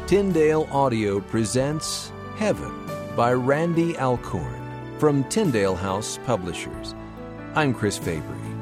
Tyndale Audio presents Heaven by Randy Alcorn from Tyndale House Publishers. I'm Chris Fabry.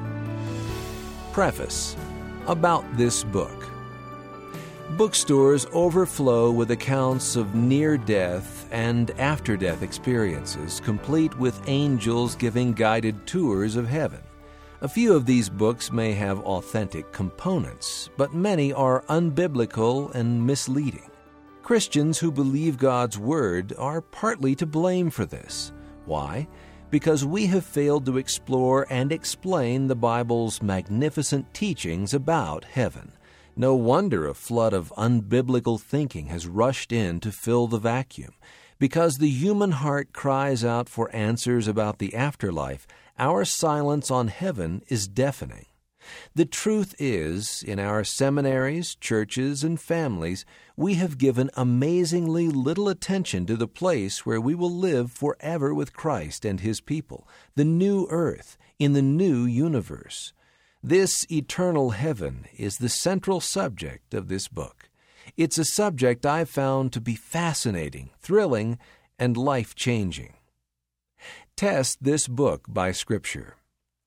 Preface. About this book. Bookstores overflow with accounts of near-death and after-death experiences, complete with angels giving guided tours of heaven. A few of these books may have authentic components, but many are unbiblical and misleading. Christians who believe God's Word are partly to blame for this. Why? Because we have failed to explore and explain the Bible's magnificent teachings about heaven. No wonder a flood of unbiblical thinking has rushed in to fill the vacuum. Because the human heart cries out for answers about the afterlife, our silence on heaven is deafening. The truth is, in our seminaries, churches, and families, we have given amazingly little attention to the place where we will live forever with Christ and His people, the new earth, in the new universe. This eternal heaven is the central subject of this book. It's a subject I've found to be fascinating, thrilling, and life-changing. Test this book by Scripture.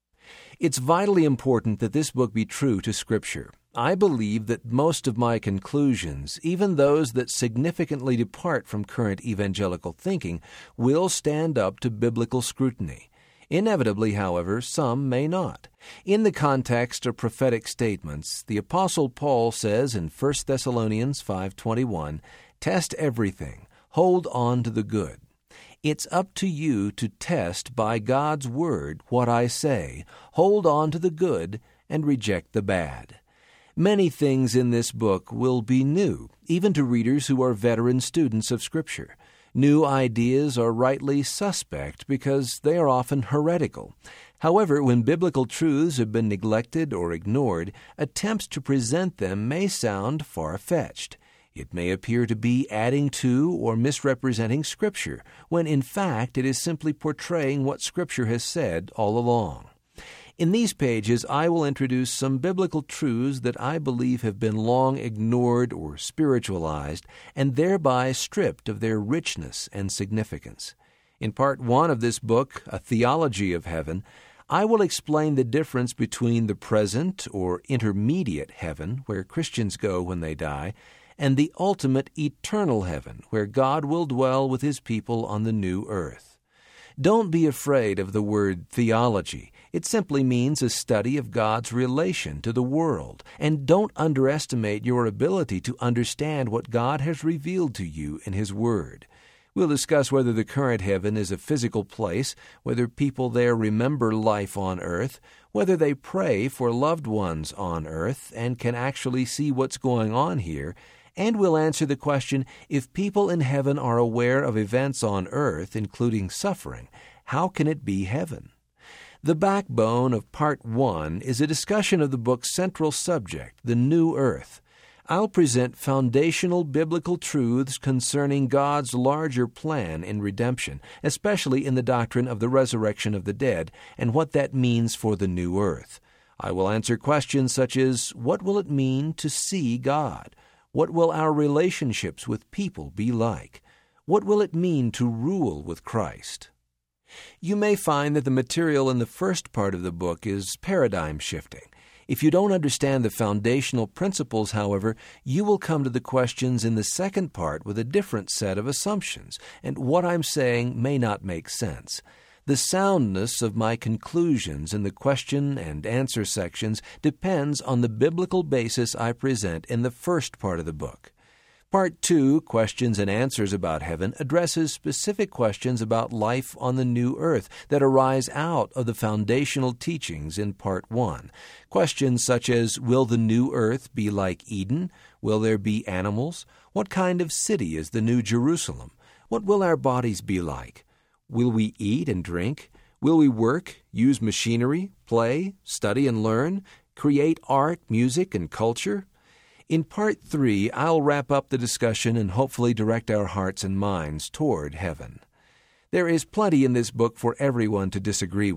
It's vitally important that this book be true to Scripture. I believe that most of my conclusions, even those that significantly depart from current evangelical thinking, will stand up to biblical scrutiny. Inevitably, however, some may not. In the context of prophetic statements, the Apostle Paul says in 1 Thessalonians 5:21, "Test everything, hold on to the good." It's up to you to test by God's Word what I say, hold on to the good, and reject the bad. Many things in this book will be new, even to readers who are veteran students of Scripture. New ideas are rightly suspect because they are often heretical. However, when biblical truths have been neglected or ignored, attempts to present them may sound far-fetched. It may appear to be adding to or misrepresenting Scripture, when in fact it is simply portraying what Scripture has said all along. In these pages, I will introduce some biblical truths that I believe have been long ignored or spiritualized, and thereby stripped of their richness and significance. In Part 1 of this book, A Theology of Heaven, I will explain the difference between the present or intermediate heaven, where Christians go when they die, and the ultimate eternal heaven, where God will dwell with His people on the new earth. Don't be afraid of the word theology. It simply means a study of God's relation to the world, and don't underestimate your ability to understand what God has revealed to you in His Word. We'll discuss whether the current heaven is a physical place, whether people there remember life on earth, whether they pray for loved ones on earth and can actually see what's going on here, and we'll answer the question, if people in heaven are aware of events on earth, including suffering, how can it be heaven? The backbone of Part 1 is a discussion of the book's central subject, the new earth. I'll present foundational biblical truths concerning God's larger plan in redemption, especially in the doctrine of the resurrection of the dead and what that means for the new earth. I will answer questions such as, what will it mean to see God? What will our relationships with people be like? What will it mean to rule with Christ? You may find that the material in the first part of the book is paradigm shifting. If you don't understand the foundational principles, however, you will come to the questions in the second part with a different set of assumptions, and what I'm saying may not make sense. The soundness of my conclusions in the question and answer sections depends on the biblical basis I present in the first part of the book. Part 2, Questions and Answers about Heaven, addresses specific questions about life on the new earth that arise out of the foundational teachings in Part 1. Questions such as, will the new earth be like Eden? Will there be animals? What kind of city is the New Jerusalem? What will our bodies be like? Will we eat and drink? Will we work, use machinery, play, study and learn, create art, music, and culture? In Part 3, I'll wrap up the discussion and hopefully direct our hearts and minds toward heaven. There is plenty in this book for everyone to disagree with.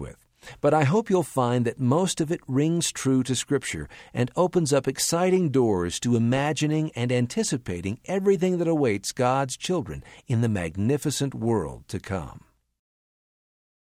But I hope you'll find that most of it rings true to Scripture and opens up exciting doors to imagining and anticipating everything that awaits God's children in the magnificent world to come.